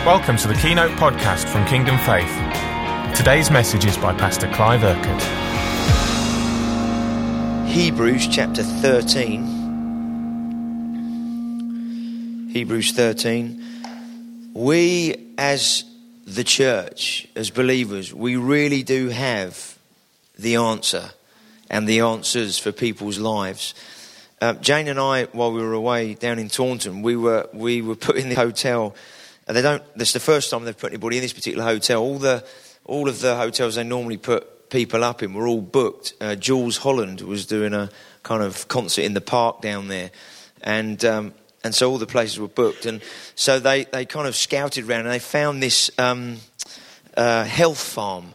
Welcome to the Keynote podcast from Kingdom Faith. Today's message is by Pastor Clive Urquhart. Hebrews chapter 13. Hebrews 13. We as the church, as believers, we really do have the answer and the answers for people's lives. Jane and I, while we were away down in Taunton, we were put in the hotel. This is the first time they've put anybody in this particular hotel. All of the hotels they normally put people up in were all booked. Jules Holland was doing a kind of concert in the park down there, and so all the places were booked. And so they kind of scouted around and they found this health farm.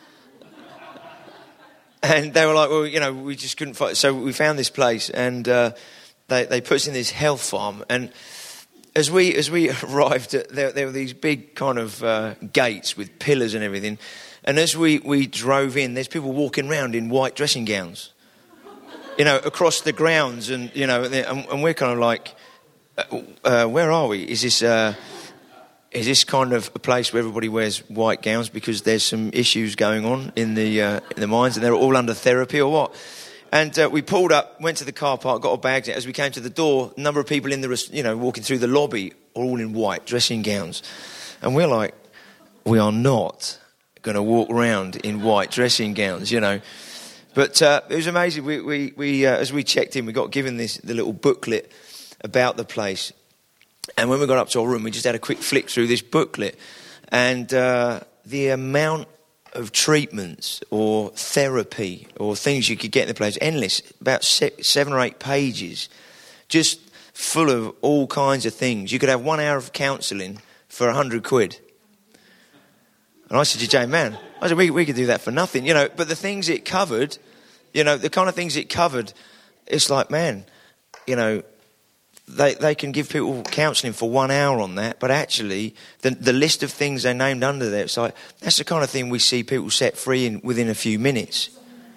And they were like, well, we just couldn't find it. So we found this place, and they put us in this health farm. And as we arrived, there were these big kind of gates with pillars and everything. And as we drove in, there's people walking around in white dressing gowns, across the grounds. And we're kind of like, where are we? Is this kind of a place where everybody wears white gowns because there's some issues going on in the mines and they're all under therapy or what? And we pulled up, went to the car park, got our bags out. As we came to the door, a number of people in the, walking through the lobby, all in white dressing gowns. And we're like, we are not going to walk around in white dressing gowns, But it was amazing. We as we checked in, we got given the little booklet about the place. And when we got up to our room, we just had a quick flick through this booklet. And the amount of treatments or therapy or things you could get in the place, endless, about 7 or 8 pages, just full of all kinds of things. You could have 1 hour of counselling for £100. And I said to Jane, we could do that for nothing, But the things it covered, the kind of things it covered, it's like, They can give people counselling for 1 hour on that, but actually the list of things they named under there, it's like, that's the kind of thing we see people set free within a few minutes.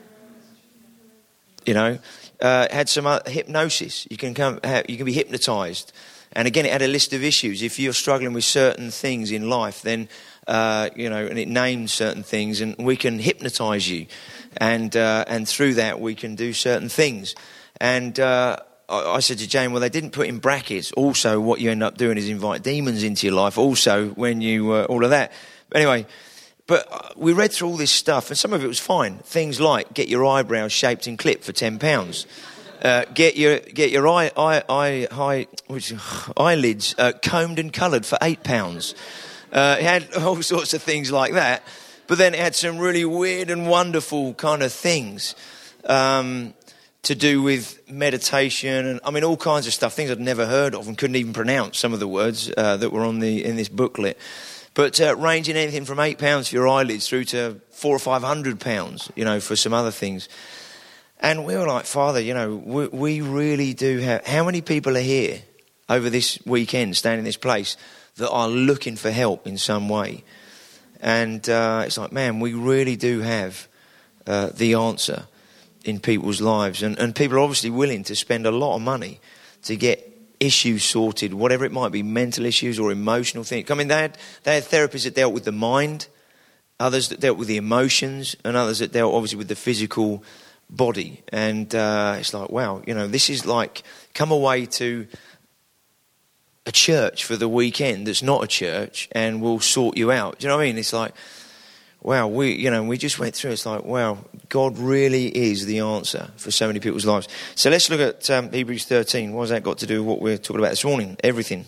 Had some hypnosis. You can be hypnotised. And again, it had a list of issues. If you're struggling with certain things in life, then, and it names certain things, and we can hypnotise you. And through that, we can do certain things. And I said to Jane, well, they didn't put in brackets. Also, what you end up doing is invite demons into your life. Also, when you, all of that. But anyway, we read through all this stuff, and some of it was fine. Things like get your eyebrows shaped and clipped for £10. Get your eyelids combed and coloured for £8. It had all sorts of things like that. But then it had some really weird and wonderful kind of things. To do with meditation and all kinds of stuff, things I'd never heard of and couldn't even pronounce some of the words that were in this booklet. But ranging anything from £8 for your eyelids through to £400 or £500, for some other things. And we were like, Father, we really do have. How many people are here over this weekend, staying in this place, that are looking for help in some way? And it's like, man, we really do have the answer in people's lives, and people are obviously willing to spend a lot of money to get issues sorted, whatever it might be, mental issues or emotional things. They had therapists that dealt with the mind, others that dealt with the emotions, and others that dealt obviously with the physical body. And it's like, wow, this is like, come away to a church for the weekend that's not a church, and we'll sort you out. Do you know what I mean? It's like, wow, we just went through. It's like, wow, God really is the answer for so many people's lives. So let's look at Hebrews 13. What has that got to do with what we're talking about this morning? Everything.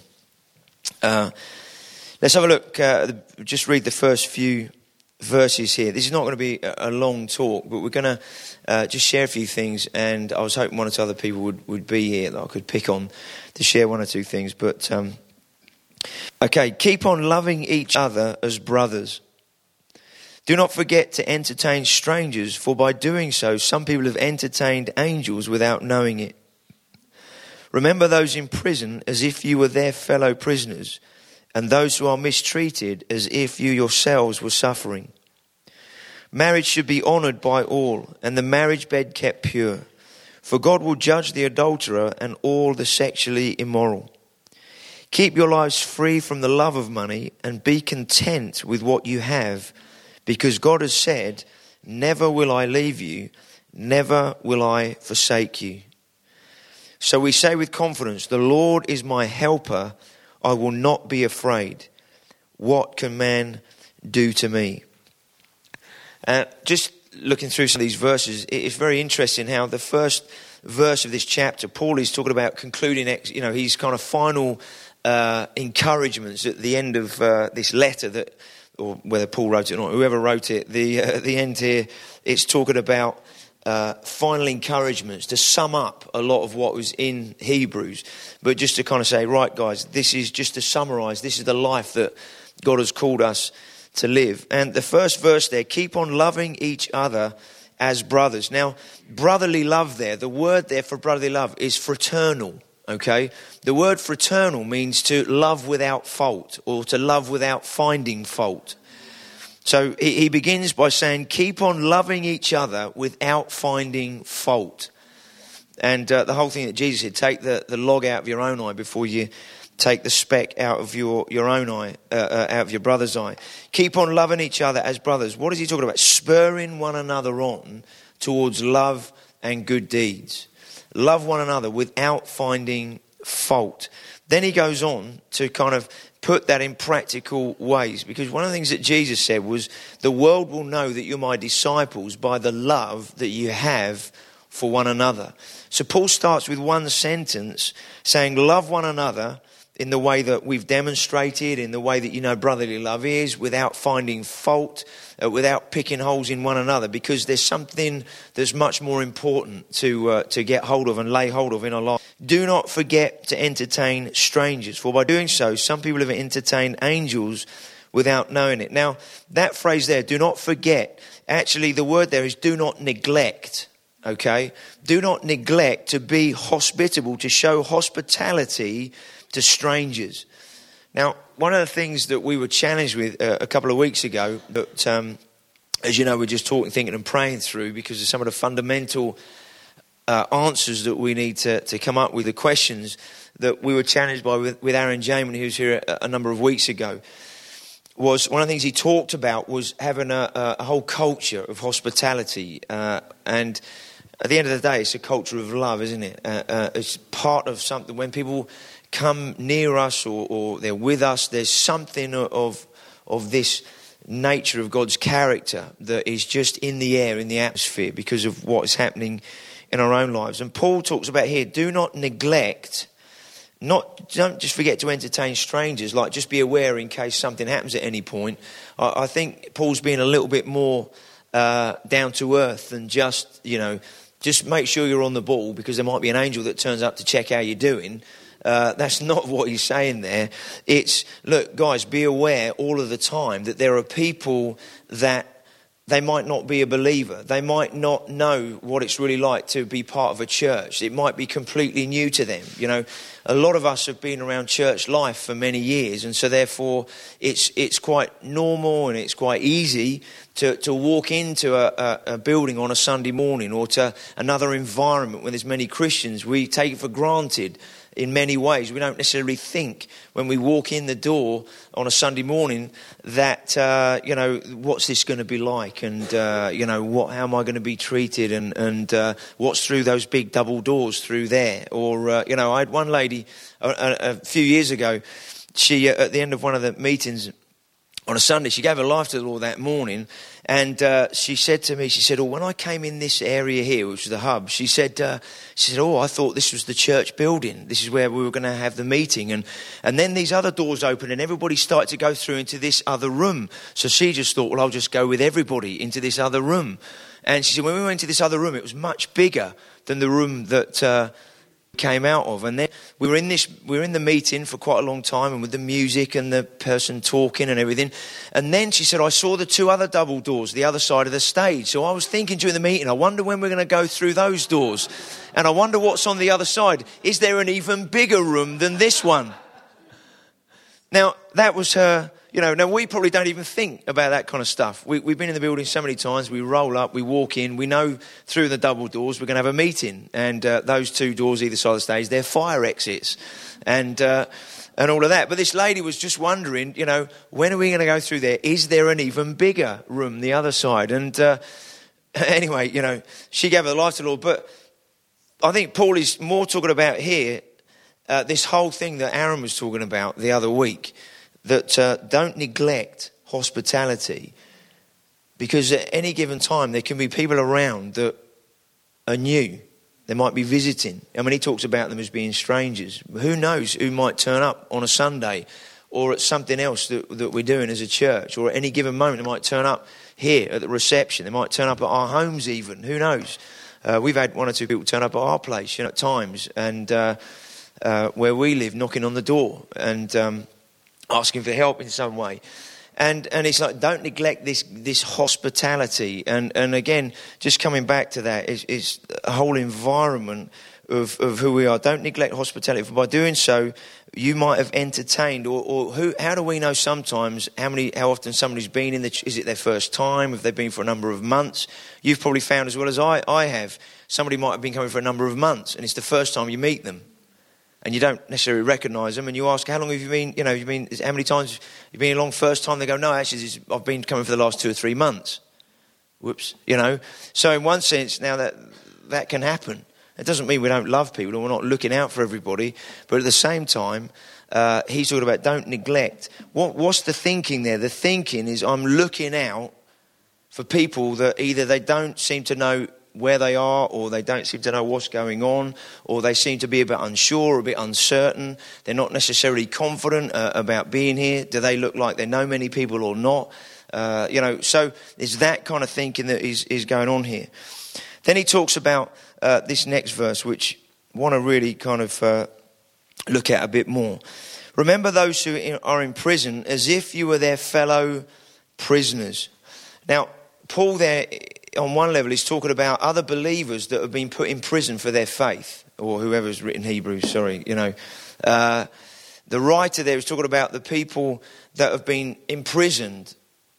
Let's have a look. Just read the first few verses here. This is not going to be a long talk, but we're going to just share a few things. And I was hoping one or two other people would be here that I could pick on to share one or two things. But, okay, keep on loving each other as brothers. Do not forget to entertain strangers, for by doing so, some people have entertained angels without knowing it. Remember those in prison as if you were their fellow prisoners, and those who are mistreated as if you yourselves were suffering. Marriage should be honoured by all, and the marriage bed kept pure, for God will judge the adulterer and all the sexually immoral. Keep your lives free from the love of money and be content with what you have, because God has said, never will I leave you, never will I forsake you. So we say with confidence, the Lord is my helper, I will not be afraid. What can man do to me? Just looking through some of these verses, it's very interesting how the first verse of this chapter, Paul is talking about concluding, his kind of final encouragements at the end of this letter, that, or whether Paul wrote it or not, whoever wrote it, the end here, it's talking about final encouragements to sum up a lot of what was in Hebrews, but just to kind of say, right guys, this is just to summarise, this is the life that God has called us to live. And the first verse there, keep on loving each other as brothers. Now, brotherly love there, the word there for brotherly love is fraternal, okay? The word fraternal means to love without fault, or to love without finding fault. So he begins by saying, keep on loving each other without finding fault. And the whole thing that Jesus said, take the log out of your own eye before you take the speck out of your own eye, out of your brother's eye. Keep on loving each other as brothers. What is he talking about? Spurring one another on towards love and good deeds. Love one another without finding fault. Then he goes on to kind of put that in practical ways, because one of the things that Jesus said was, the world will know that you're my disciples by the love that you have for one another. So Paul starts with one sentence saying, love one another in the way that we've demonstrated, in the way that brotherly love is, without finding fault, without picking holes in one another, because there's something that's much more important to get hold of and lay hold of in our life. Do not forget to entertain strangers, for by doing so, some people have entertained angels without knowing it. Now, that phrase there, do not forget, actually the word there is do not neglect. Okay? Do not neglect to be hospitable, to show hospitality to strangers. Now, one of the things that we were challenged with a couple of weeks ago, that, as you know, we're just talking, thinking and praying through, because of some of the fundamental answers that we need to come up with, the questions that we were challenged by with Aaron Jamin, who was here a number of weeks ago, was one of the things he talked about was having a whole culture of hospitality. And at the end of the day, it's a culture of love, isn't it? It's part of something. When people come near us or they're with us, there's something of this nature of God's character that is just in the air, in the atmosphere, because of what is happening in our own lives. And Paul talks about here, do not neglect, don't just forget to entertain strangers, like just be aware in case something happens at any point. I think Paul's being a little bit more down to earth than just make sure you're on the ball, because there might be an angel that turns up to check how you're doing. That's not what he's saying there. It's, look, guys, be aware all of the time that there are people that they might not be a believer. They might not know what it's really like to be part of a church. It might be completely new to them. A lot of us have been around church life for many years, and so therefore it's quite normal and it's quite easy to walk into a building on a Sunday morning, or to another environment when there's many Christians. We take it for granted in many ways. We don't necessarily think when we walk in the door on a Sunday morning that, what's this going to be like? And, how am I going to be treated? And what's through those big double doors through there? Or, I had one lady a few years ago, she, at the end of one of the meetings on a Sunday, she gave her life to the Lord that morning. And she said to me, when I came in this area here, which was the hub, she said, I thought this was the church building. This is where we were going to have the meeting. And then these other doors opened and everybody started to go through into this other room. So she just thought, well, I'll just go with everybody into this other room. And she said, when we went to this other room, it was much bigger than the room that came out of. And then we were in the meeting for quite a long time, and with the music and the person talking and everything. And then she said, I saw the two other double doors, the other side of the stage. So I was thinking during the meeting, I wonder when we're going to go through those doors. And I wonder what's on the other side. Is there an even bigger room than this one? Now, that was her now we probably don't even think about that kind of stuff. We've been in the building so many times. We roll up, we walk in, we know through the double doors we're going to have a meeting. And those two doors either side of the stage, they're fire exits and all of that. But this lady was just wondering, when are we going to go through there? Is there an even bigger room the other side? And anyway, she gave her life to the Lord. But I think Paul is more talking about here this whole thing that Aaron was talking about the other week, that don't neglect hospitality, because at any given time there can be people around that are new. They might be visiting. I mean, he talks about them as being strangers. Who knows who might turn up on a Sunday or at something else that we're doing as a church, or at any given moment they might turn up here at the reception. They might turn up at our homes even. Who knows? We've had one or two people turn up at our place, at times, and where we live, knocking on the door and asking for help in some way. And it's like, don't neglect this hospitality. And again, just coming back to that, is a whole environment of who we are. Don't neglect hospitality. For by doing so, you might have entertained, how do we know sometimes how often somebody's been is it their first time? Have they been for a number of months? You've probably found, as well as I have, somebody might have been coming for a number of months, and it's the first time you meet them. And you don't necessarily recognise them, and you ask, how long have you been, how many times you've been along first time? They go, no, actually, I've been coming for the last 2 or 3 months. Whoops, So in one sense, now that can happen. It doesn't mean we don't love people and we're not looking out for everybody, but at the same time, he's talking about don't neglect. What's the thinking there? The thinking is I'm looking out for people that either they don't seem to know where they are, or they don't seem to know what's going on, or they seem to be a bit unsure, a bit uncertain. They're not necessarily confident about being here. Do they look like they know many people or not? So it's that kind of thinking that is going on here. Then he talks about this next verse, which I want to really kind of look at a bit more. Remember those who are in prison as if you were their fellow prisoners. Now, Paul there, on one level, is talking about other believers that have been put in prison for their faith, or whoever's written Hebrews, The writer there is talking about the people that have been imprisoned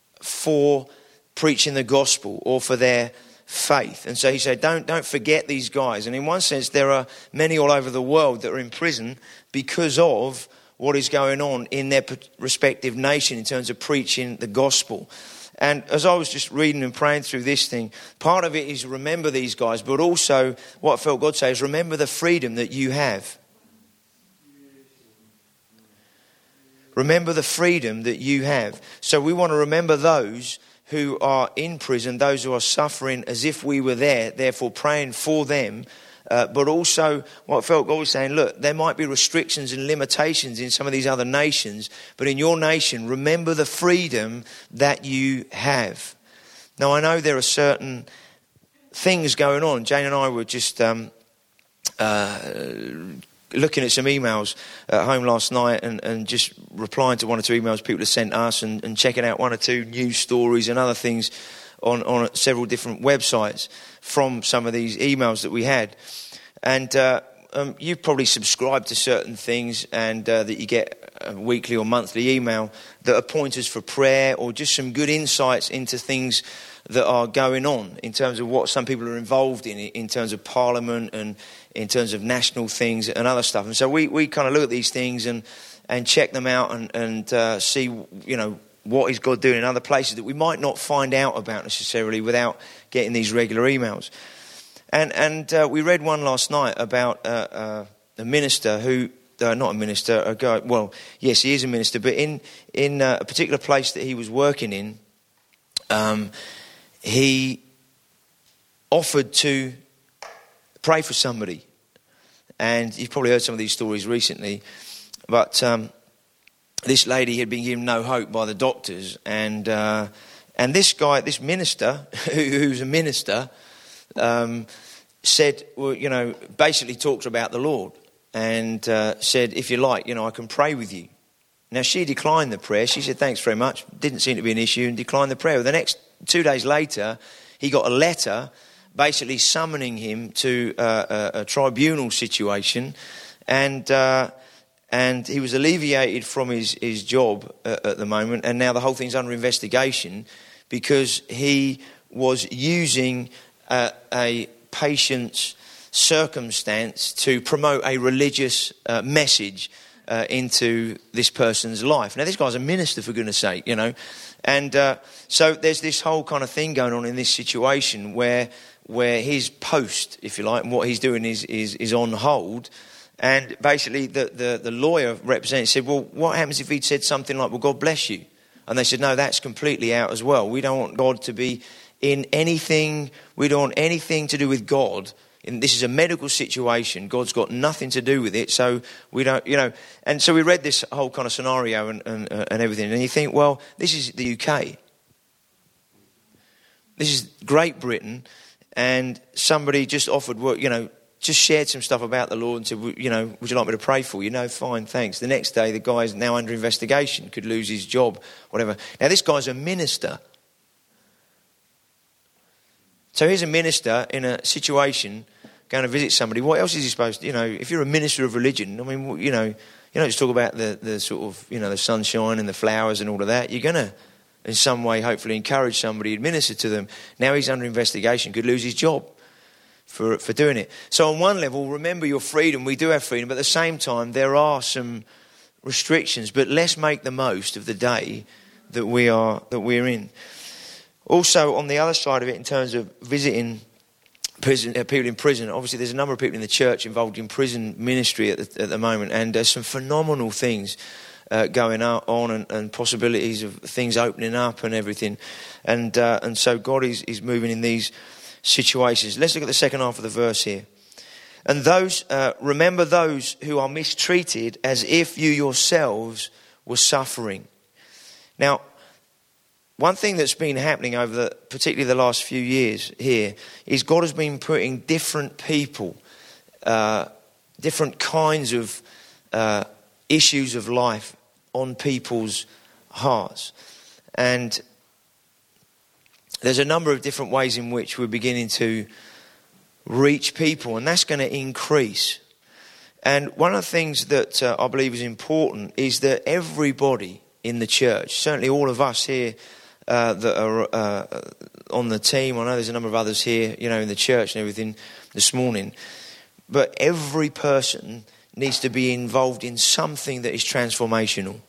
for preaching the gospel or for their faith. And so he said, don't forget these guys. And in one sense, there are many all over the world that are in prison because of what is going on in their respective nation in terms of preaching the gospel. And as I was just reading and praying through this thing, part of it is remember these guys, but also what I felt God say is remember the freedom that you have. Remember the freedom that you have. So we want to remember those who are in prison, those who are suffering as if we were there, therefore praying for them. But also what I felt God was saying, look, there might be restrictions and limitations in some of these other nations, but in your nation, remember the freedom that you have. Now, I know there are certain things going on. Jane and I were just looking at some emails at home last night and just replying to 1 or 2 emails people have sent us and checking out 1 or 2 news stories and other things on several different websites from some of these emails that we had. And you've probably subscribed to certain things and that you get a weekly or monthly email that are pointers for prayer or just some good insights into things that are going on in terms of what some people are involved in terms of Parliament and in terms of national things and other stuff. And so we kind of look at these things and check them out and see, what is God doing in other places that we might not find out about necessarily without getting these regular emails. And we read one last night about a minister who, not a minister, a guy, well, yes, he is a minister, but in a particular place that he was working in, he offered to pray for somebody. And you've probably heard some of these stories recently, but this lady had been given no hope by the doctors, and this guy, this minister, who's a minister, said, well, basically talked about the Lord and said, if you like, I can pray with you. Now, she declined the prayer. She said, thanks very much. Didn't seem to be an issue and declined the prayer. The next 2 days later, he got a letter basically summoning him to a tribunal situation, and and he was alleviated from his job at the moment, and now the whole thing's under investigation because he was using a patient's circumstance to promote a religious message into this person's life. Now, this guy's a minister, for goodness sake, you know. And so there's this whole kind of thing going on in this situation where his post, if you like, and what he's doing is on hold. And basically the lawyer representative said, well, what happens if he'd said something like, well, God bless you? And they said, no, that's completely out as well. We don't want God to be in anything. We don't want anything to do with God. And this is a medical situation. God's got nothing to do with it. So we don't, you know. And so we read this whole kind of scenario and everything. And you think, well, this is the UK. This is Great Britain. And somebody just offered, well, you know, just shared some stuff about the Lord and said, you know, would you like me to pray for you? No, fine, thanks. The next day, the guy's now under investigation, could lose his job, whatever. Now, this guy's a minister. So here's a minister in a situation going to visit somebody. What else is he supposed to, you know, if you're a minister of religion, I mean, you know, you don't just talk about the sort of, you know, the sunshine and the flowers and all of that. You're going to, in some way, hopefully encourage somebody, administer to them. Now he's under investigation, could lose his job for doing it. So on one level, remember your freedom. We do have freedom, but at the same time, there are some restrictions. But let's make the most of the day that we're in. Also, on the other side of it, in terms of visiting people in prison, obviously there's a number of people in the church involved in prison ministry at the moment, and there's some phenomenal things going on and possibilities of things opening up and everything. And so God is moving in these situations. Let's look at the second half of the verse here. And remember those who are mistreated as if you yourselves were suffering. Now, one thing that's been happening over particularly the last few years here is God has been putting different people, different kinds of issues of life on people's hearts. And there's a number of different ways in which we're beginning to reach people, and that's going to increase. And one of the things that I believe is important is that everybody in the church, certainly all of us here that are on the team, I know there's a number of others here, you know, in the church and everything this morning, but every person needs to be involved in something that is transformational.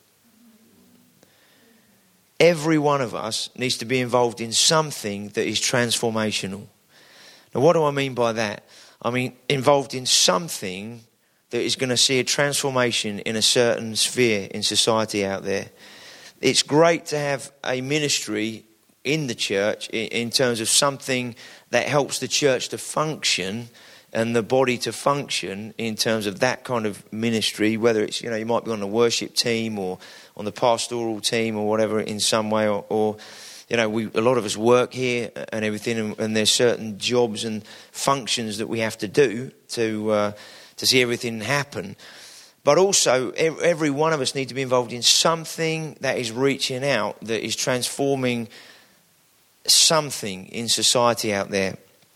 Every one of us needs to be involved in something that is transformational. Now, what do I mean by that? I mean, involved in something that is going to see a transformation in a certain sphere in society out there. It's great to have a ministry in the church in terms of something that helps the church to function and the body to function in terms of that kind of ministry, whether it's, you know, you might be on the worship team or on the pastoral team or whatever in some way, or you know, a lot of us work here and everything, and there's certain jobs and functions that we have to do to see everything happen. But also, every one of us need to be involved in something that is reaching out, that is transforming something in society out there.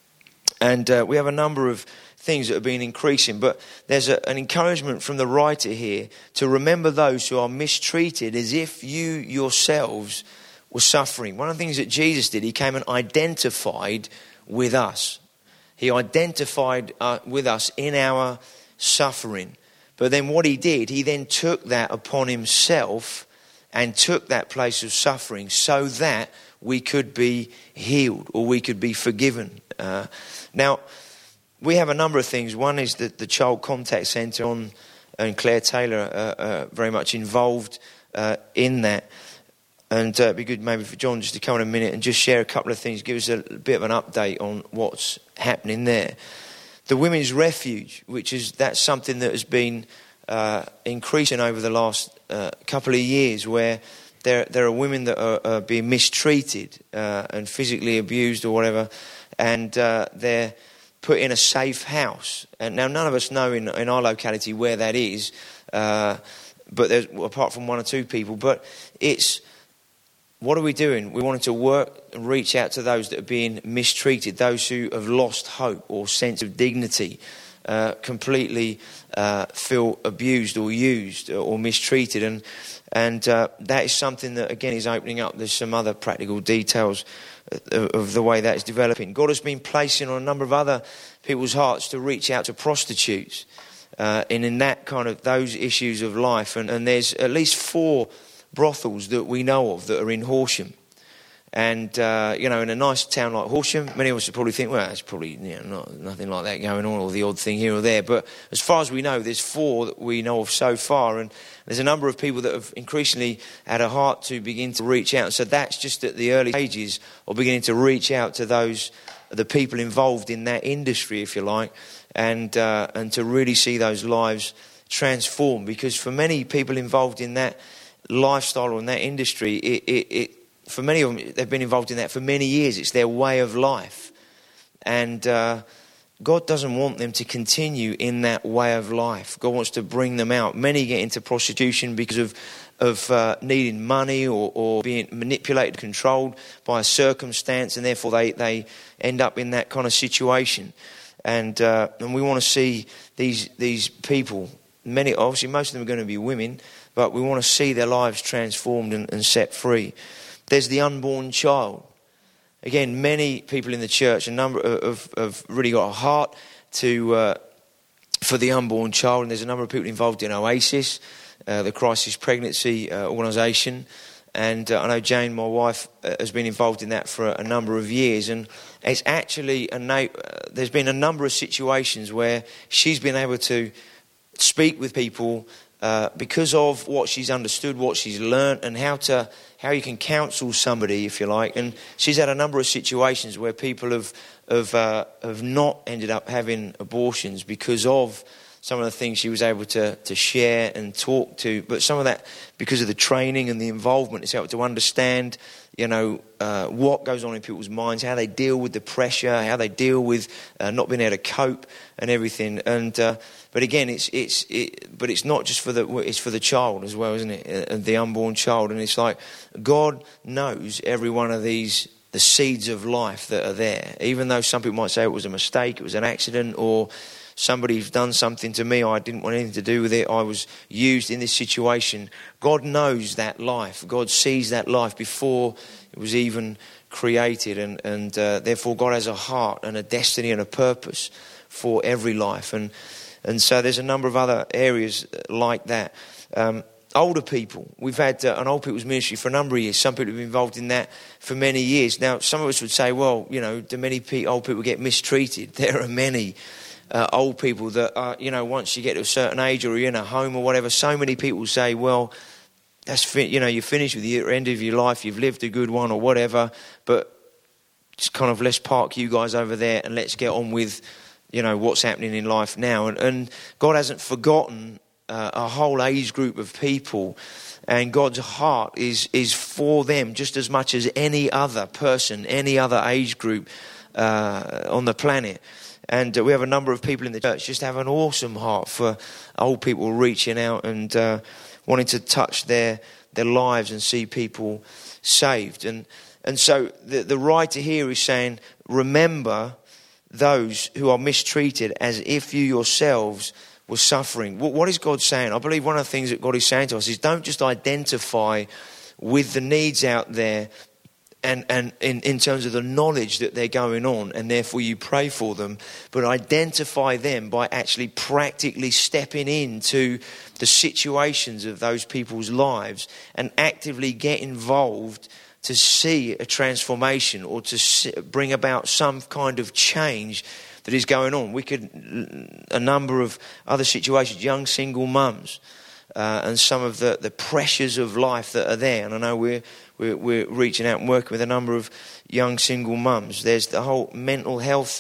And we have a number of things that have been increasing, but there's an encouragement from the writer here to remember those who are mistreated as if you yourselves were suffering. One of the things that Jesus did, he came and identified with us. He identified with us in our suffering. But then what he did, he then took that upon himself and took that place of suffering so that we could be healed or we could be forgiven. Now, we have a number of things. One is that the Child Contact Centre and Claire Taylor are very much involved in that. And it'd be good maybe for John just to come in a minute and just share a couple of things, give us a bit of an update on what's happening there. The Women's Refuge, that's something that has been increasing over the last couple of years, where there are women that are being mistreated and physically abused or whatever, and they're put in a safe house. And now none of us know in our locality where that is, but there's, apart from one or two people. But it's, what are we doing? We wanted to work and reach out to those that are being mistreated, those who have lost hope or sense of dignity completely feel abused or used or mistreated. And that is something that, again, is opening up. There's some other practical details of the way that is developing. God has been placing on a number of other people's hearts to reach out to prostitutes and in that kind of those issues of life. And there's at least 4 brothels that we know of that are in Horsham. And, in a nice town like Horsham, many of us would probably think, well, there's probably nothing like that going on, or the odd thing here or there. But as far as we know, there's 4 that we know of so far. And there's a number of people that have increasingly had a heart to begin to reach out. So that's just at the early stages of beginning to reach out to the people involved in that industry, if you like, and to really see those lives transform. Because for many people involved in that lifestyle or in that industry, for many of them, they've been involved in that for many years. It's their way of life. And God doesn't want them to continue in that way of life. God wants to bring them out. Many get into prostitution because of needing money or being manipulated, controlled by a circumstance, and therefore they end up in that kind of situation. And we want to see these people, obviously most of them are going to be women, but we want to see their lives transformed and set free. There's the unborn child. Again, many people in the church, a number have really got a heart for the unborn child, and there's a number of people involved in Oasis, the crisis pregnancy organisation, and I know Jane, my wife, has been involved in that for a number of years, and it's actually there's been a number of situations where she's been able to speak with people because of what she's understood, what she's learnt, and how you can counsel somebody, if you like. And she's had a number of situations where people have not ended up having abortions because of some of the things she was able to share and talk to. But some of that, because of the training and the involvement, it's helped to understand, what goes on in people's minds, how they deal with the pressure, how they deal with not being able to cope and everything. And but again, it's not just it's for the child as well, isn't it? The unborn child. And it's like God knows every one of these, the seeds of life that are there. Even though some people might say it was a mistake, it was an accident, or somebody's done something to me, I didn't want anything to do with it, I was used in this situation. God knows that life. God sees that life before it was even created. And therefore God has a heart and a destiny and a purpose for every life. And so there's a number of other areas like that. Older people. We've had an old people's ministry for a number of years. Some people have been involved in that for many years. Now, some of us would say, well, do many old people get mistreated? There are many old people that are, once you get to a certain age or you're in a home or whatever, so many people say, well, that's you're finished with the end of your life, you've lived a good one or whatever, but just kind of let's park you guys over there and let's get on with, what's happening in life now. And God hasn't forgotten a whole age group of people, and God's heart is for them just as much as any other person, any other age group on the planet. And we have a number of people in the church just have an awesome heart for old people reaching out and wanting to touch their lives and see people saved. And so the writer here is saying, remember those who are mistreated as if you yourselves were suffering. What is God saying? I believe one of the things that God is saying to us is don't just identify with the needs out there and in terms of the knowledge that they're going on, and therefore you pray for them, but identify them by actually practically stepping into the situations of those people's lives and actively get involved to see a transformation or to bring about some kind of change that is going on. A number of other situations, young single mums, and some of the pressures of life that are there. And I know we're reaching out and working with a number of young single mums. There's the whole mental health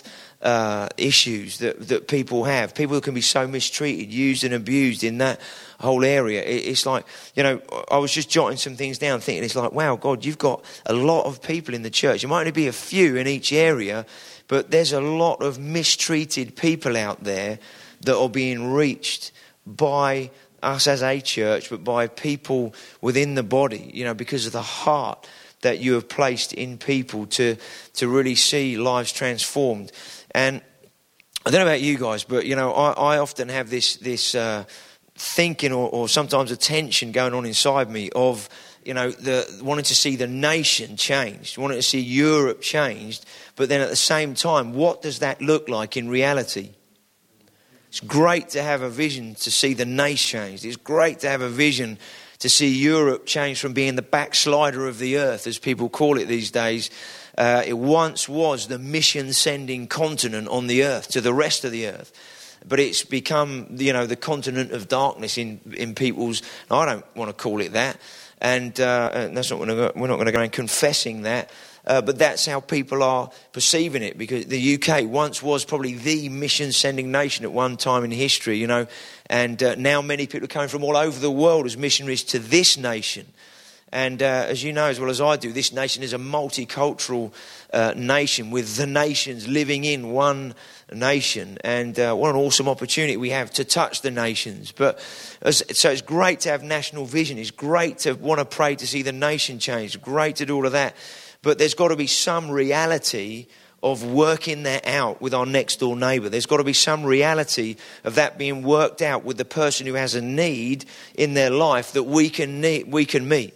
issues that people have. People who can be so mistreated, used and abused in that whole area. It's like, I was just jotting some things down thinking, it's like, wow, God, you've got a lot of people in the church. It might only be a few in each area, but there's a lot of mistreated people out there that are being reached by us as a church, but by people within the body, because of the heart that you have placed in people to really see lives transformed. And I don't know about you guys, but, I often have this thinking or sometimes a tension going on inside me of, the wanting to see the nation changed, wanting to see Europe changed, but then at the same time, what does that look like in reality? It's great to have a vision to see the nation changed. It's great to have a vision to see Europe change from being the backslider of the earth, as people call it these days. It once was the mission-sending continent on the earth to the rest of the earth. But it's become, the continent of darkness in people's... I don't want to call it that. And that's not we're not going to go around confessing that. But that's how people are perceiving it, because the UK once was probably the mission-sending nation at one time in history, and now many people are coming from all over the world as missionaries to this nation. And as you know as well as I do, this nation is a multicultural nation with the nations living in one nation. And what an awesome opportunity we have to touch the nations. So it's great to have national vision. It's great to want to pray to see the nation change. It's great to do all of that. But there's got to be some reality of working that out with our next door neighbour. There's got to be some reality of that being worked out with the person who has a need in their life that we can meet.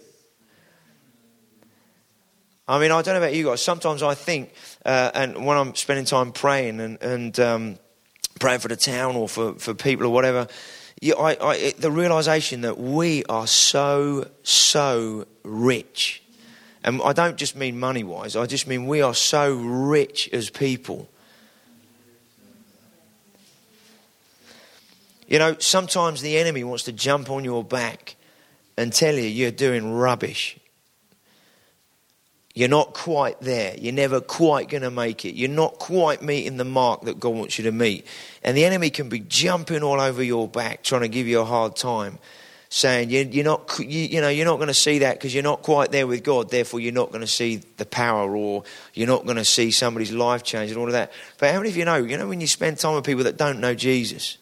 I mean, I don't know about you guys. Sometimes I think, and when I'm spending time praying and praying for the town or for people or whatever, the realisation that we are so rich. And I don't just mean money-wise. I just mean we are so rich as people. Sometimes the enemy wants to jump on your back and tell you you're doing rubbish. You're not quite there. You're never quite going to make it. You're not quite meeting the mark that God wants you to meet. And the enemy can be jumping all over your back, trying to give you a hard time, saying you're not going to see that because you're not quite there with God. Therefore, you're not going to see the power, or you're not going to see somebody's life change and all of that. But how many of you know when you spend time with people that don't know Jesus,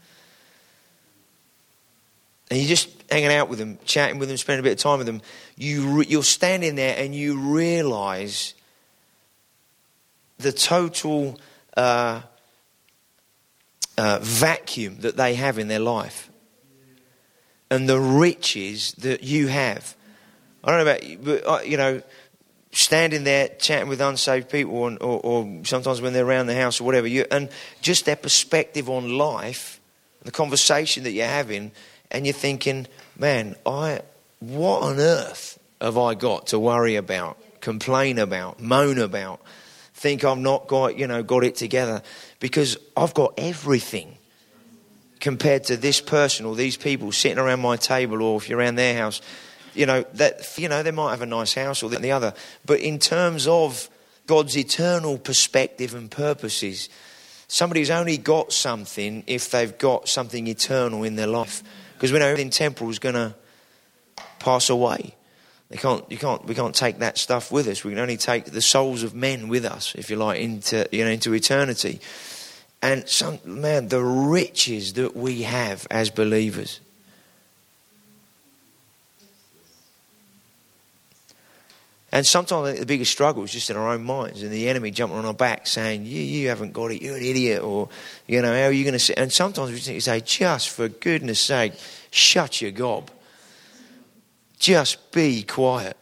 and you're just hanging out with them, chatting with them, spending a bit of time with them, you're standing there and you realise the total vacuum that they have in their life and the riches that you have. I don't know about you, but standing there chatting with unsaved people, or sometimes when they're around the house or whatever, and just their perspective on life, the conversation that you're having. And you're thinking, man, what on earth have I got to worry about, complain about, moan about, think I've not got it together? Because I've got everything compared to this person or these people sitting around my table, or if you're around their house, they might have a nice house or the other. But in terms of God's eternal perspective and purposes, somebody's only got something if they've got something eternal in their life. Because we know everything temporal is going to pass away. We can't take that stuff with us. We can only take the souls of men with us, if you like, into eternity. And the riches that we have as believers. And sometimes I think the biggest struggle is just in our own minds, and the enemy jumping on our back saying, you haven't got it, you're an idiot, or, how are you going to say? And sometimes we think, say, just for goodness sake, shut your gob. Just be quiet,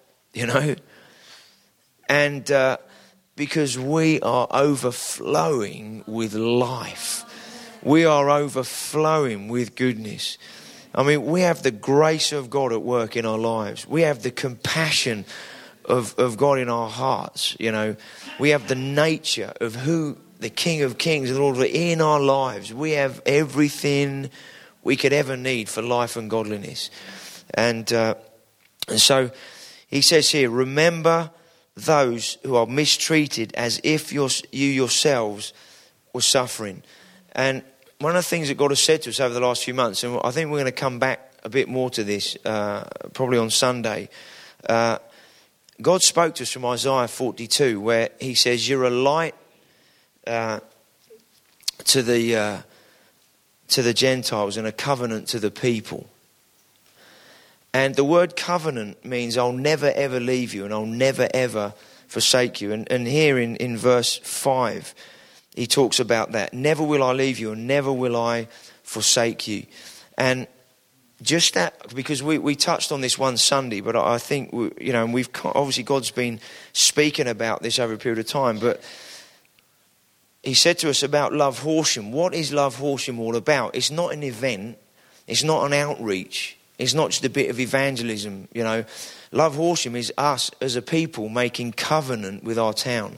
And because we are overflowing with life. We are overflowing with goodness. I mean, we have the grace of God at work in our lives. We have the compassion of God in our hearts. We have the nature of who the King of Kings and Lord of Lords in our lives. We have everything we could ever need for life and godliness. And so he says here, remember those who are mistreated as if you yourselves were suffering. And one of the things that God has said to us over the last few months, and I think we're going to come back a bit more to this probably on Sunday, God spoke to us from Isaiah 42, where he says, you're a light to the Gentiles and a covenant to the people. And the word covenant means I'll never ever leave you and I'll never ever forsake you. And here in verse 5, he talks about that. Never will I leave you and never will I forsake you. And just that, because we touched on this one Sunday, but I think, and we've obviously God's been speaking about this over a period of time, but he said to us about Love Horsham. What is Love Horsham all about? It's not an event. It's not an outreach. It's not just a bit of evangelism, Love Horsham is us as a people making covenant with our town.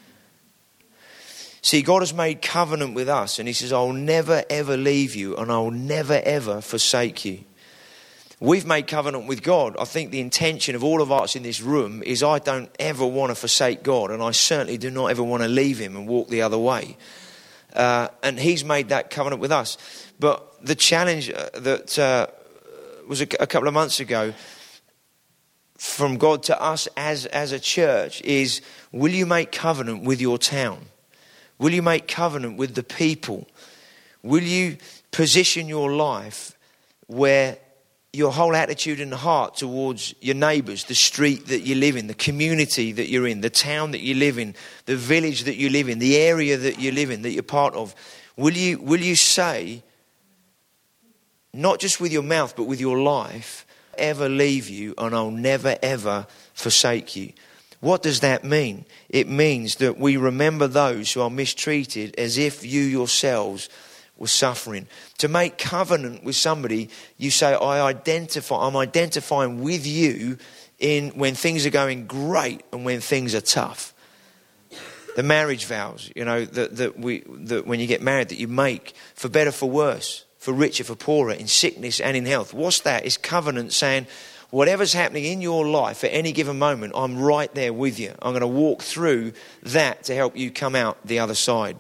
See, God has made covenant with us and he says, I'll never ever leave you and I'll never ever forsake you. We've made covenant with God. I think the intention of all of us in this room is I don't ever want to forsake God, and I certainly do not ever want to leave him and walk the other way. And he's made that covenant with us. But the challenge that was a couple of months ago from God to us as a church is, will you make covenant with your town? Will you make covenant with the people? Will you position your life where your whole attitude and heart towards your neighbours, the street that you live in, the community that you're in, the town that you live in, the village that you live in, the area that you live in, that you're part of, will you say, not just with your mouth but with your life, ever leave you and I'll never ever forsake you? What does that mean? It means that we remember those who are mistreated as if you yourselves were suffering. To make covenant with somebody, you say, I'm identifying with you in when things are going great and when things are tough. The marriage vows, that when you get married, that you make for better, for worse, for richer, for poorer, in sickness and in health. What's that? It's covenant saying, whatever's happening in your life at any given moment, I'm right there with you. I'm going to walk through that to help you come out the other side.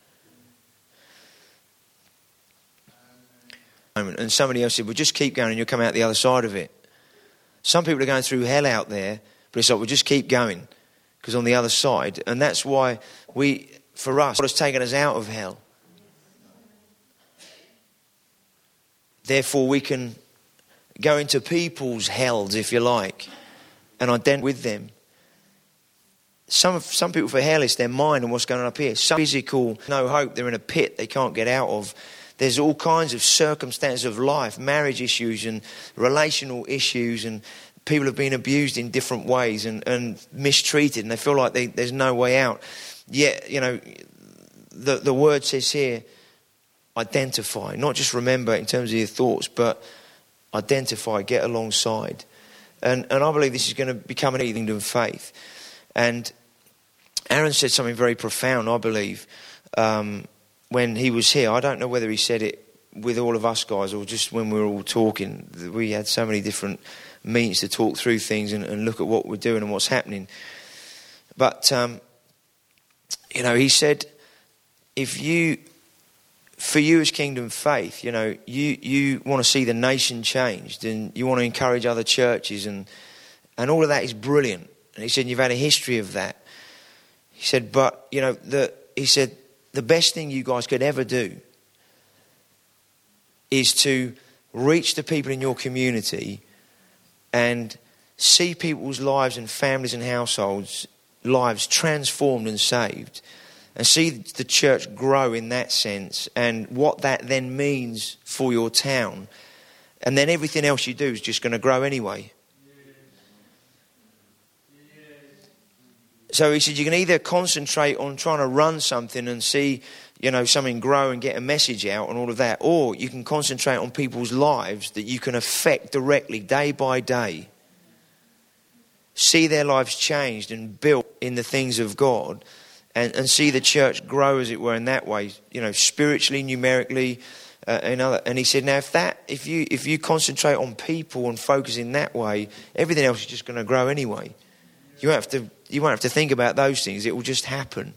And somebody else said, well, just keep going and you'll come out the other side of it. Some people are going through hell out there, but it's like, well, just keep going, because on the other side. And that's why for us, God has taken us out of hell. Therefore, we can go into people's hells, if you like, and identify with them. Some people for hell, it's their mind and what's going on up here. Some physical, no hope, they're in a pit they can't get out of. There's all kinds of circumstances of life, marriage issues and relational issues, and people have been abused in different ways and mistreated, and they feel like there's no way out. Yet, the word says here, identify, not just remember in terms of your thoughts, but identify, get alongside. And I believe this is going to become an kingdom faith. And Aaron said something very profound, I believe, when he was here. I don't know whether he said it with all of us guys or just when we were all talking. We had so many different meetings to talk through things and look at what we're doing and what's happening. But, he said, for you as Kingdom Faith, you want to see the nation changed and you want to encourage other churches and all of that is brilliant. And he said, you've had a history of that. He said, but, the best thing you guys could ever do is to reach the people in your community and see people's lives and families and households, lives transformed and saved, and see the church grow in that sense and what that then means for your town. And then everything else you do is just going to grow anyway. So he said, you can either concentrate on trying to run something and see, something grow and get a message out and all of that, or you can concentrate on people's lives that you can affect directly day by day. See their lives changed and built in the things of God and see the church grow, as it were, in that way, spiritually, numerically, and he said, now if you concentrate on people and focus in that way, everything else is just going to grow anyway. You won't have to think about those things. It will just happen.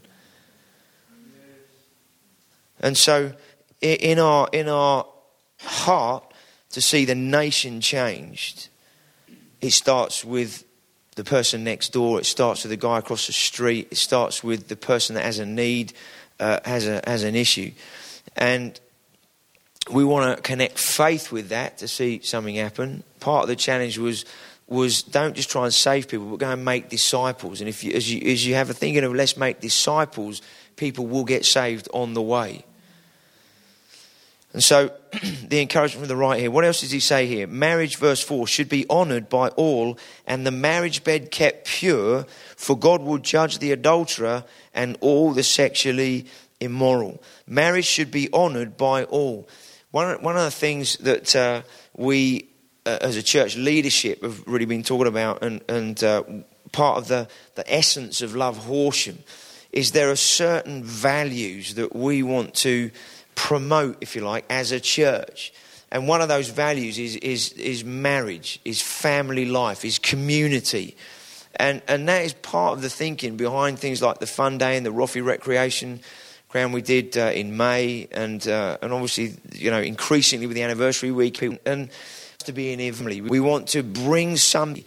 And so in our heart to see the nation changed, it starts with the person next door. It starts with the guy across the street. It starts with the person that has a need, has an issue. And we want to connect faith with that to see something happen. Part of the challenge was was don't just try and save people, but go and make disciples. And if you, as you have a thinking of let's make disciples, people will get saved on the way. And so the encouragement from the right here. What else does he say here? Marriage, verse 4, should be honoured by all, and the marriage bed kept pure, for God will judge the adulterer and all the sexually immoral. Marriage should be honoured by all. One of the things that we, as a church leadership, have really been talking about, and part of the essence of Love Horsham, is there are certain values that we want to promote, if you like, as a church. And one of those values is marriage, is family life, is community. And that is part of the thinking behind things like the Fun Day and the Roffey Recreation Ground we did in May, and obviously, increasingly with the anniversary week, and to be in family. We want to bring something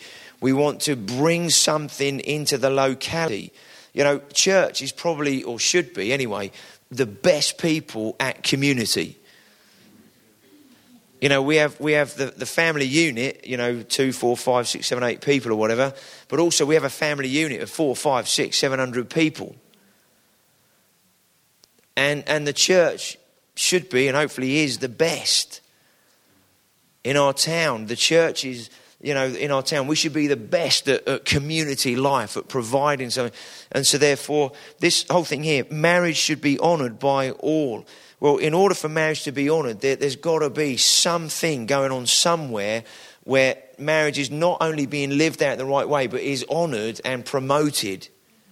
into the locality. Church is probably, or should be anyway, the best people at community. We have the family unit, 2, 4, 5, 6, 7, 8 people or whatever, but also we have a family unit of 4, 5, 6, 700 people. And the church should be, and hopefully is, the best in our town. The church is, in our town, we should be the best at community life, at providing something. And so therefore, this whole thing here, marriage should be honoured by all. Well, in order for marriage to be honoured, there's got to be something going on somewhere where marriage is not only being lived out the right way, but is honoured and promoted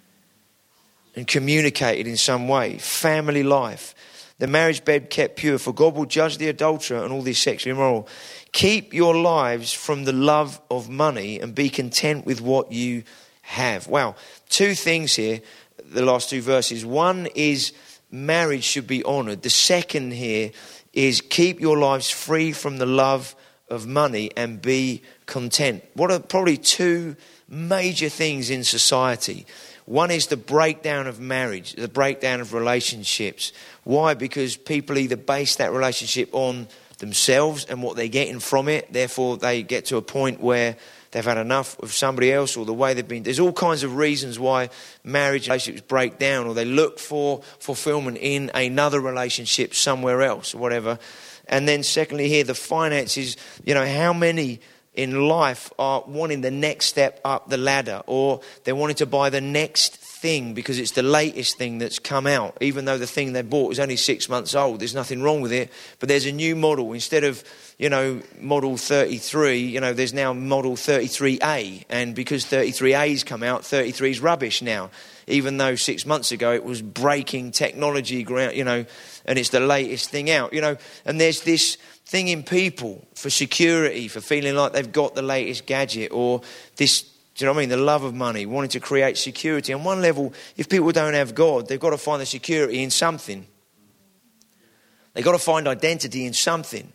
and communicated in some way. Family life. The marriage bed kept pure, for God will judge the adulterer and all the sexually immoral. Keep your lives from the love of money and be content with what you have. Wow. 2 things here, the last 2 verses. One is marriage should be honoured. The second here is keep your lives free from the love of money and be content. What are probably 2 major things in society? One is the breakdown of marriage, the breakdown of relationships. Why? Because people either base that relationship on themselves and what they're getting from it. Therefore, they get to a point where they've had enough of somebody else, or the way they've been. There's all kinds of reasons why marriage relationships break down, or they look for fulfillment in another relationship somewhere else or whatever. And then secondly here, the finances, how many in life are wanting the next step up the ladder, or they're wanting to buy the next thing because it's the latest thing that's come out, even though the thing they bought is only 6 months old. There's nothing wrong with it, but there's a new model. Instead of model 33, there's now model 33A, and because 33A's come out, 33's rubbish now, even though 6 months ago it was breaking technology ground, and it's the latest thing out, and there's this thing in people for security, for feeling like they've got the latest gadget, or this, do you know what I mean? The love of money, wanting to create security. On one level, if people don't have God, they've got to find the security in something. They've got to find identity in something.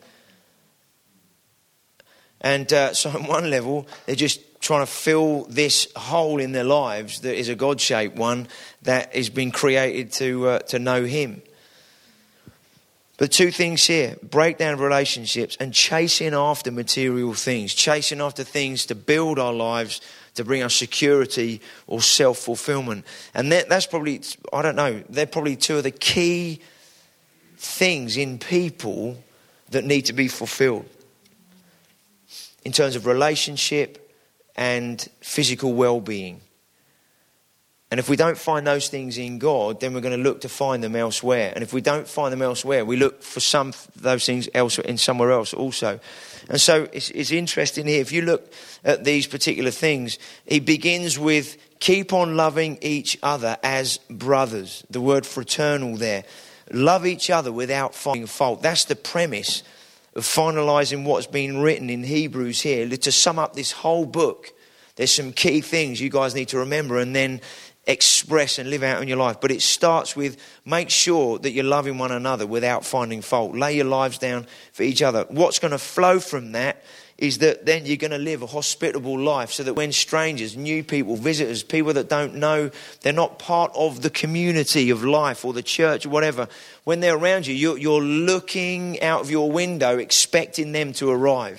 And so on one level, they're just trying to fill this hole in their lives that is a God-shaped one that has been created to know Him. But 2 things here, breakdown of relationships and chasing after material things, chasing after things to build our lives, to bring us security or self-fulfillment. And that's probably, I don't know, they're probably 2 of the key things in people that need to be fulfilled in terms of relationship and physical well-being. And if we don't find those things in God, then we're going to look to find them elsewhere. And if we don't find them elsewhere, we look for some of those things elsewhere, in somewhere else also. And so it's interesting here. If you look at these particular things, he begins with keep on loving each other as brothers. The word fraternal there. Love each other without finding fault. That's the premise of finalising what's been written in Hebrews here. To sum up this whole book, there's some key things you guys need to remember and then express and live out in your life. But it starts with make sure that you're loving one another without finding fault. Lay your lives down for each other. What's going to flow from that is that then you're going to live a hospitable life, so that when strangers, new people, visitors, people that don't know, they're not part of the community of life or the church or whatever, when they're around you, you're looking out of your window expecting them to arrive.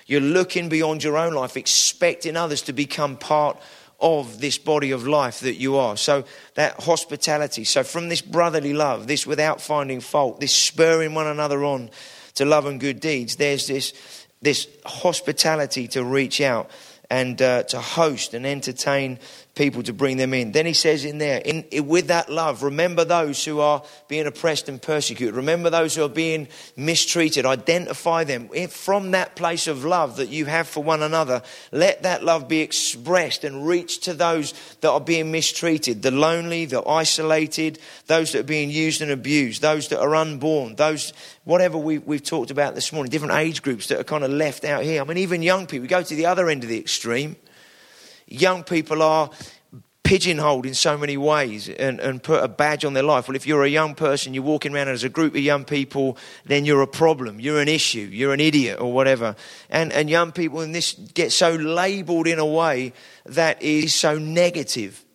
You're looking beyond your own life, expecting others to become part of this body of life that you are. So that hospitality. So from this brotherly love, this without finding fault, this spurring one another on to love and good deeds, there's this hospitality to reach out and to host and entertain people, to bring them in. Then he says in there, with that love, remember those who are being oppressed and persecuted. Remember those who are being mistreated. Identify them. From that place of love that you have for one another, let that love be expressed and reach to those that are being mistreated, the lonely, the isolated, those that are being used and abused, those that are unborn, those, whatever we've talked about this morning, different age groups that are kind of left out here. I mean, even young people, we go to the other end of the extreme. Young people are pigeonholed in so many ways and put a badge on their life. Well, if you're a young person, you're walking around as a group of young people, then you're a problem, you're an issue, you're an idiot or whatever. And young people in this get so labelled in a way that is so negative.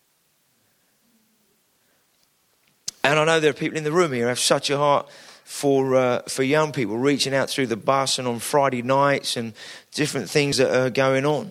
And I know there are people in the room here who have such a heart for young people, reaching out through the bus and on Friday nights and different things that are going on.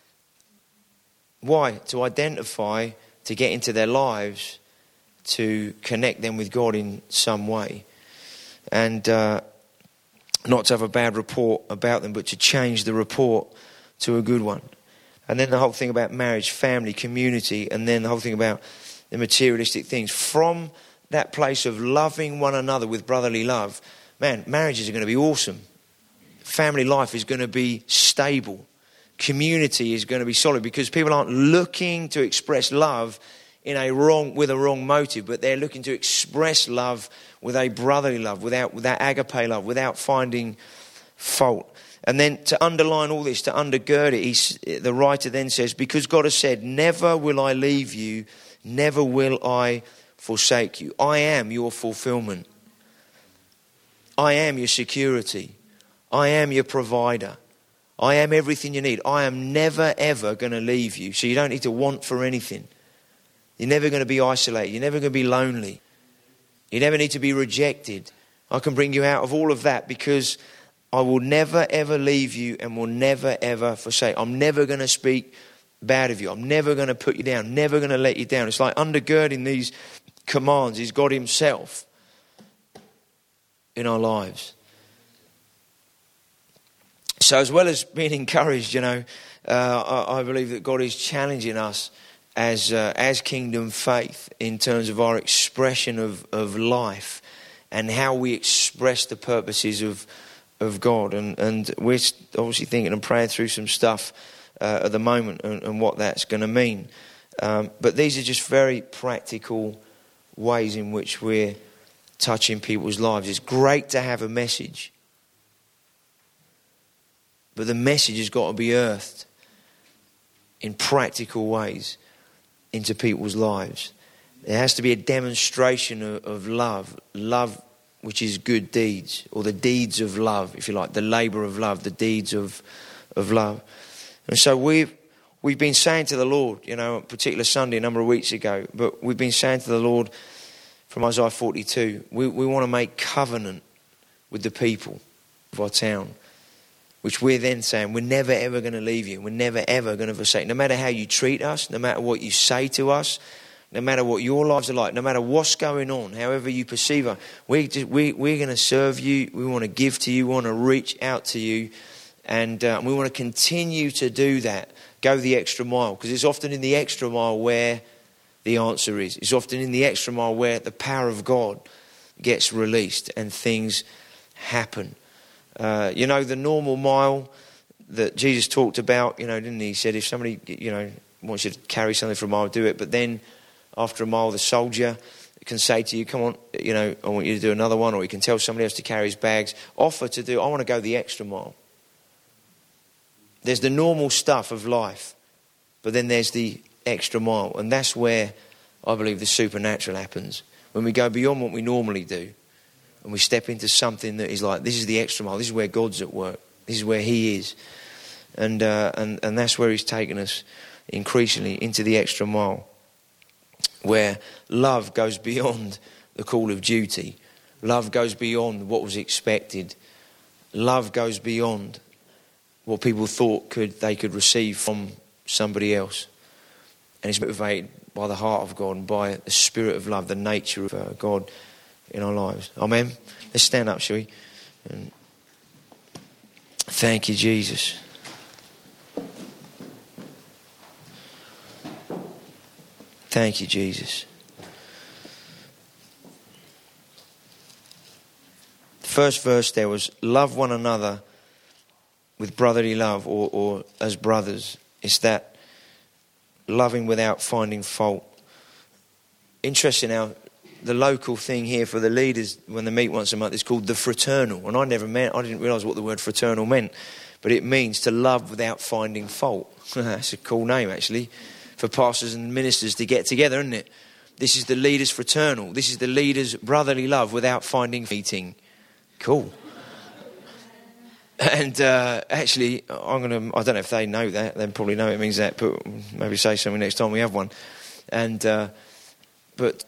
Why? To identify, to get into their lives, to connect them with God in some way. And not to have a bad report about them, but to change the report to a good one. And then the whole thing about marriage, family, community, and then the whole thing about the materialistic things. From that place of loving one another with brotherly love, man, marriages are going to be awesome. Family life is going to be stable. Community is going to be solid, because people aren't looking to express love with a wrong motive, but they're looking to express love with a brotherly love, without agape love, without finding fault. And then to underline all this, to undergird it, the writer then says, because God has said, never will I leave you, never will I forsake you. I am your fulfillment. I am your security. I am your provider. I am everything you need. I am never, ever going to leave you. So you don't need to want for anything. You're never going to be isolated. You're never going to be lonely. You never need to be rejected. I can bring you out of all of that, because I will never, ever leave you and will never, ever forsake. I'm never going to speak bad of you. I'm never going to put you down. Never going to let you down. It's like undergirding these commands is God himself in our lives. So as well as being encouraged, I believe that God is challenging us as kingdom faith in terms of our expression of life and how we express the purposes of God. And we're obviously thinking and praying through some stuff at the moment and what that's going to mean. But these are just very practical ways in which we're touching people's lives. It's great to have a message, but the message has got to be earthed in practical ways into people's lives. There has to be a demonstration of love which is good deeds, or the deeds of love, if you like, the labour of love, the deeds of love. And so we've been saying to the Lord, a particular Sunday a number of weeks ago, but we've been saying to the Lord from Isaiah 42, we want to make covenant with the people of our town, which we're then saying, we're never ever going to leave you. We're never ever going to forsake. No matter how you treat us, no matter what you say to us, no matter what your lives are like, no matter what's going on, however you perceive us, we're going to serve you. We want to give to you. We want to reach out to you. And we want to continue to do that. Go the extra mile. Because it's often in the extra mile where the answer is. It's often in the extra mile where the power of God gets released and things happen. The normal mile that Jesus talked about, didn't he? He said, if somebody, wants you to carry something for a mile, do it. But then after a mile, the soldier can say to you, come on, I want you to do another one. Or he can tell somebody else to carry his bags. Offer to do, I want to go the extra mile. There's the normal stuff of life, but then there's the extra mile. And that's where I believe the supernatural happens. When we go beyond what we normally do. And we step into something that is like, this is the extra mile. This is where God's at work. This is where he is. And that's where he's taken us increasingly into the extra mile. Where love goes beyond the call of duty. Love goes beyond what was expected. Love goes beyond what people thought they could receive from somebody else. And it's motivated by the heart of God and by the spirit of love, the nature of God in our lives. Amen. Let's stand up, shall we? And thank you, Jesus. Thank you, Jesus. The first verse there was, love one another with brotherly love, or as brothers. It's that loving without finding fault. Interesting how the local thing here for the leaders when they meet once a month is called the fraternal. And I didn't realise what the word fraternal meant. But it means to love without finding fault. That's a cool name, actually, for pastors and ministers to get together, isn't it? This is the leaders' fraternal. This is the leaders' brotherly love without finding meeting. Cool. And actually, I don't know if they know that. They probably know it means that, but maybe say something next time we have one. And but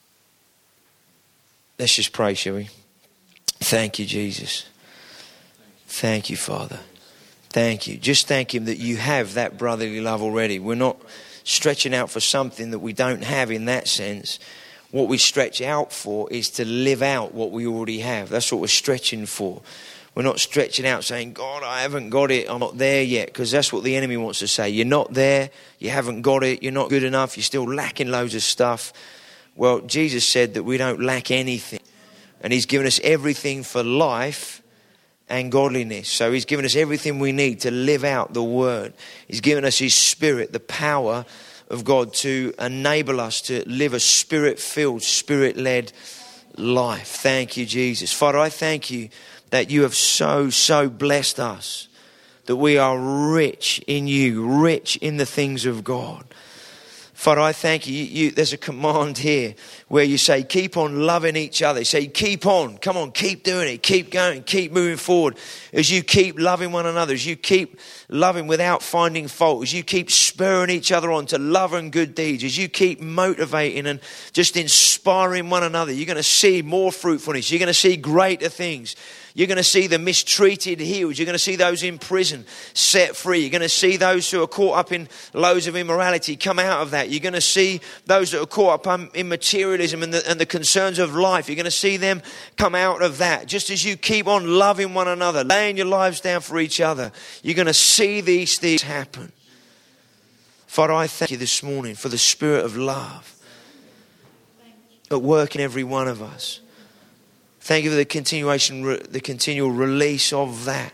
let's just pray, shall we? Thank you, Jesus. Thank you, Father. Thank you. Just thank him that you have that brotherly love already. We're not stretching out for something that we don't have in that sense. What we stretch out for is to live out what we already have. That's what we're stretching for. We're not stretching out saying, God, I haven't got it. I'm not there yet. Because that's what the enemy wants to say. You're not there. You haven't got it. You're not good enough. You're still lacking loads of stuff. Well, Jesus said that we don't lack anything. And he's given us everything for life and godliness. So he's given us everything we need to live out the word. He's given us his spirit, the power of God to enable us to live a spirit-filled, spirit-led life. Thank you, Jesus. Father, I thank you that you have so blessed us, that we are rich in you, rich in the things of God. Father, I thank you. There's a command here where you say, keep on loving each other. You say, keep on. Come on, keep doing it. Keep going. Keep moving forward. As you keep loving one another, as you keep loving without finding fault, as you keep spurring each other on to love and good deeds, as you keep motivating and just inspiring one another, you're going to see more fruitfulness. You're going to see greater things. You're going to see the mistreated healed. You're going to see those in prison set free. You're going to see those who are caught up in loads of immorality come out of that. You're going to see those that are caught up in materialism and the concerns of life. You're going to see them come out of that. Just as you keep on loving one another, laying your lives down for each other, you're going to see these things happen. Father, I thank you this morning for the spirit of love at work in every one of us. Thank you for the continual release of that.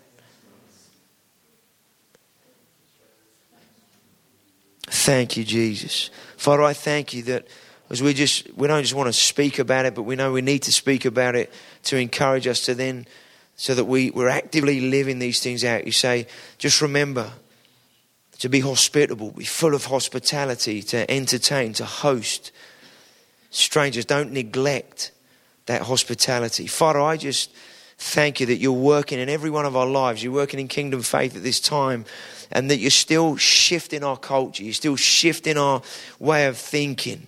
Thank you, Jesus. Father, I thank you that as we don't just want to speak about it, but we know we need to speak about it to encourage us to then, so that we're actively living these things out. You say, just remember to be hospitable, be full of hospitality, to entertain, to host strangers. Don't neglect that hospitality. Father, I just thank you that you're working in every one of our lives. You're working in Kingdom Faith at this time, and that you're still shifting our culture. You're still shifting our way of thinking.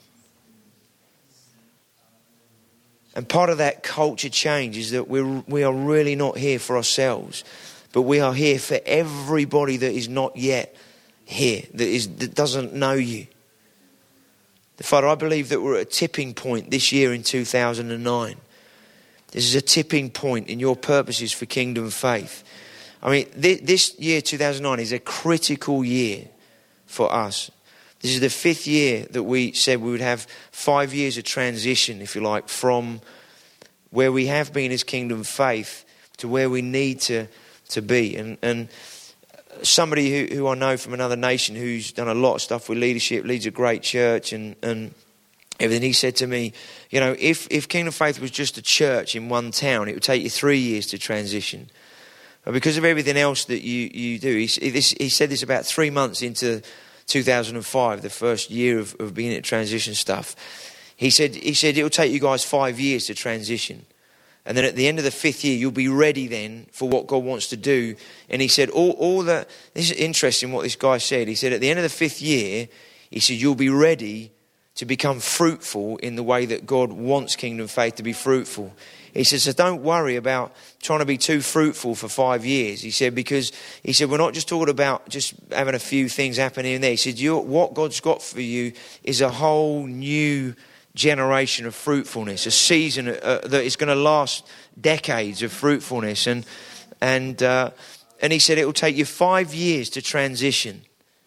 And part of that culture change is that we are really not here for ourselves, but we are here for everybody that is not yet here, that doesn't know you. Father, I believe that we're at a tipping point this year in 2009. This is a tipping point in your purposes for Kingdom Faith. I mean, this year, 2009, is a critical year for us. This is the 5th year that we said we would have 5 years of transition, if you like, from where we have been as Kingdom Faith to where we need to be. And somebody who I know from another nation who's done a lot of stuff with leadership, leads a great church and everything, he said to me, you know, if Kingdom Faith was just a church in one town, it would take you 3 years to transition. But because of everything else that you do, he said this about 3 months into 2005, the first year of being at transition stuff. He said it will take you guys 5 years to transition. And then at the end of the 5th year, you'll be ready then for what God wants to do. And he said, this is interesting what this guy said. He said, at the end of the 5th year, he said, you'll be ready to become fruitful in the way that God wants Kingdom Faith to be fruitful. He says, so don't worry about trying to be too fruitful for 5 years. He said, because he said, we're not just talking about just having a few things happening in there. He said, what God's got for you is a whole new generation of fruitfulness, a season that is going to last decades of fruitfulness. And he said, it will take you 5 years to transition.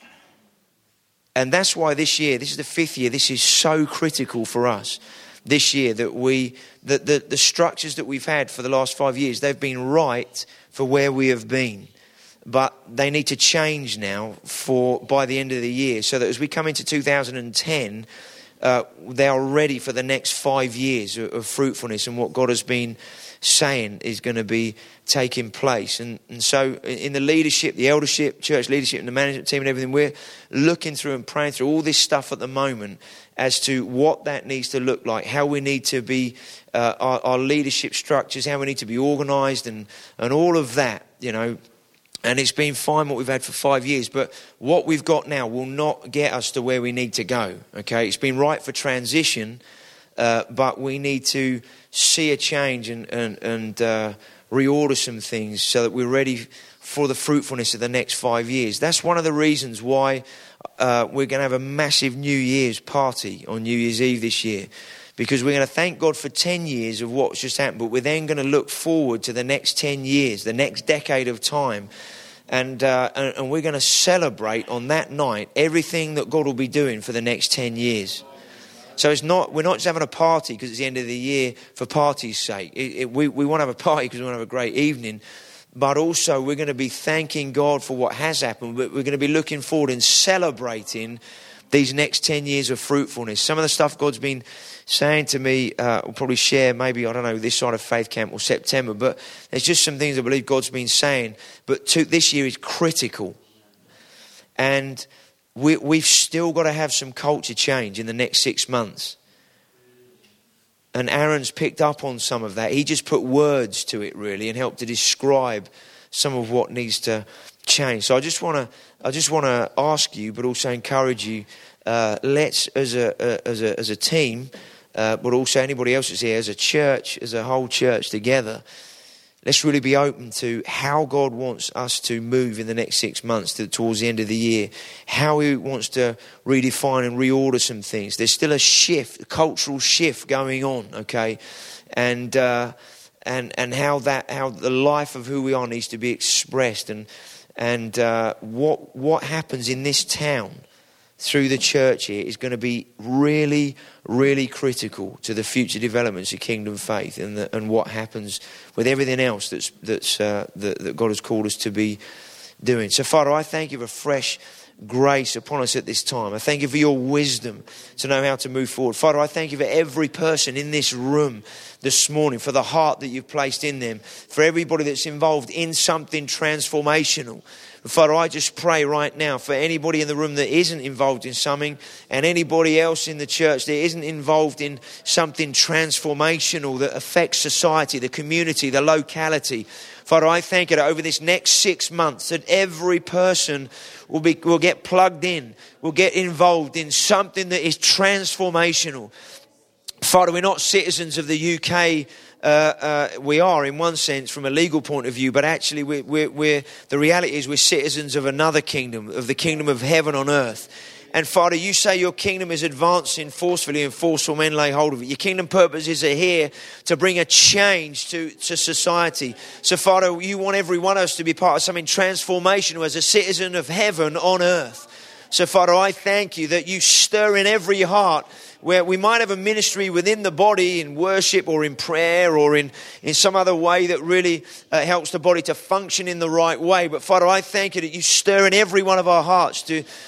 And that's why this year, this is the 5th year, this is so critical for us. This year that the structures that we've had for the last 5 years, they've been right for where we have been. But they need to change now by the end of the year, so that as we come into 2010, they are ready for the next 5 years of fruitfulness and what God has been saying is going to be taking place. And so in the leadership, the eldership, church leadership and the management team and everything, we're looking through and praying through all this stuff at the moment as to what that needs to look like, how we need to be, our leadership structures, how we need to be organised and all of that, you know. And it's been fine what we've had for 5 years, but what we've got now will not get us to where we need to go, okay? It's been right for transition, but we need to see a change and reorder some things so that we're ready for the fruitfulness of the next 5 years. That's one of the reasons why we're going to have a massive New Year's party on New Year's Eve this year, because we're going to thank God for 10 years of what's just happened, but we're then going to look forward to the next 10 years, the next decade of time, and we're going to celebrate on that night everything that God will be doing for the next 10 years. So we're not just having a party because it's the end of the year for party's sake. We want to have a party because we want to have a great evening. But also we're going to be thanking God for what has happened. But we're going to be looking forward and celebrating these next 10 years of fruitfulness. Some of the stuff God's been saying to me, we'll probably share maybe, I don't know, this side of Faith Camp or September. But there's just some things I believe God's been saying. But this year is critical. And we've still got to have some culture change in the next 6 months. And Aaron's picked up on some of that. He just put words to it really and helped to describe some of what needs to change. So I just want to ask you, but also encourage you. Let's as a team, but also anybody else that's here, as a church, as a whole church together. Let's really be open to how God wants us to move in the next 6 months towards the end of the year. How He wants to redefine and reorder some things. There's still a cultural shift going on, okay? And how the life of who we are needs to be expressed, and what happens in this town through the church here is going to be really, really critical to the future developments of Kingdom Faith and what happens with everything else that God has called us to be doing. So, Father, I thank you for fresh grace upon us at this time. I thank you for your wisdom to know how to move forward. Father, I thank you for every person in this room this morning, for the heart that you've placed in them, for everybody that's involved in something transformational. Father, I just pray right now for anybody in the room that isn't involved in something, and anybody else in the church that isn't involved in something transformational that affects society, the community, the locality. Father, I thank you that over this next 6 months that every person will get plugged in, will get involved in something that is transformational. Father, we're not citizens of the UK. We are in one sense from a legal point of view, but actually we're the reality is we're citizens of another kingdom, of the kingdom of heaven on earth. And Father, you say your kingdom is advancing forcefully and forceful men lay hold of it. Your kingdom purposes are here to bring a change to society. So Father, you want every one of us to be part of something transformational as a citizen of heaven on earth. So Father, I thank you that you stir in every heart where we might have a ministry within the body in worship or in prayer or in some other way that really helps the body to function in the right way. But Father, I thank you that you stir in every one of our hearts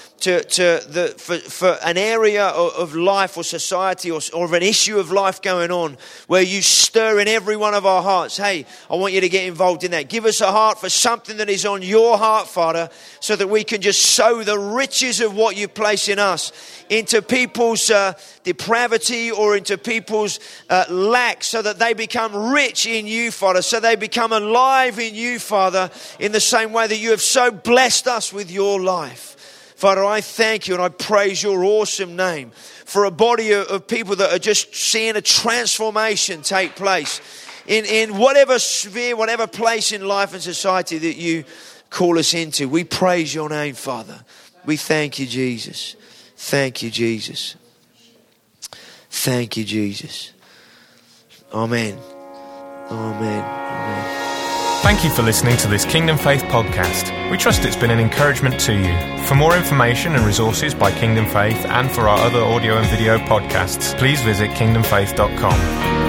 for an area of life or society or of an issue of life going on where you stir in every one of our hearts. Hey, I want you to get involved in that. Give us a heart for something that is on your heart, Father, so that we can just sow the riches of what you place in us into people's depravity or into people's lack, so that they become rich in you, Father, so they become alive in you, Father, in the same way that you have so blessed us with your life. Father, I thank you and I praise your awesome name for a body of people that are just seeing a transformation take place in whatever sphere, whatever place in life and society that you call us into. We praise your name, Father. We thank you, Jesus. Thank you, Jesus. Thank you, Jesus. Amen. Amen. Amen. Thank you for listening to this Kingdom Faith podcast. We trust it's been an encouragement to you. For more information and resources by Kingdom Faith and for our other audio and video podcasts, please visit kingdomfaith.com.